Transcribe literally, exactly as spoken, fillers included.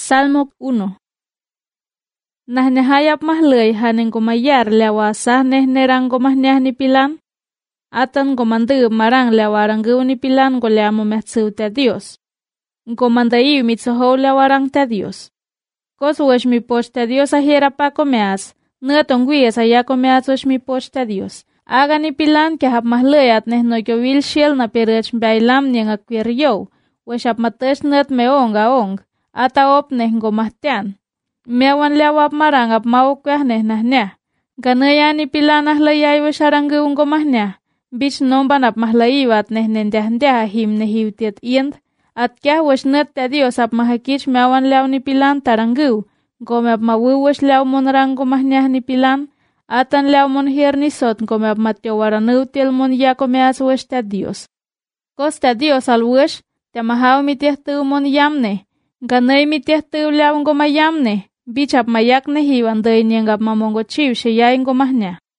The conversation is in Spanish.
Salmo uno. Nahnehayap mahlay haning kumayar lewa sah nehnerang gomahnyah ni pilan. Atan gomandu marang lewarang gu ni pilan goleamo metsu te Dios. Gomandayu mitsoho lewarang te Dios. Kos wesh mi poch te Dios ahira pa komeas. Ngatongwi saya komeas wesh mi poch te Dios. Aga ni pilan ke hap mahlay at neh no wil shiel na perech bailam ni ngakwir yo. Wesh ap matesh net meonga ong. Ata op neh gomahtian. Mewan lewap marang ap mau kweh neh nahnya. Ganaya ni pilan ahlayay wesharanggu ungomahnya. Bich nomban ap mahlayiwat neh nendah-ndah him nehiwtiat iend. At kya wesh net te Dios ap mahakich mewan lew ni pilan taranggu. Gome ap mawu wesh lew monrang gomahnya ni pilan. Atan lew mon hir ni sot gome ap matyo waranuw til mon yako meas wesh te Dios. Kos te Dios al wesh, te mahaw mitih tu mon yamne. Ganay mitih tu lew ngomayamne. Bich ap mayak nehiwan day niyang ap mamongo chiw siya yung gomahnya.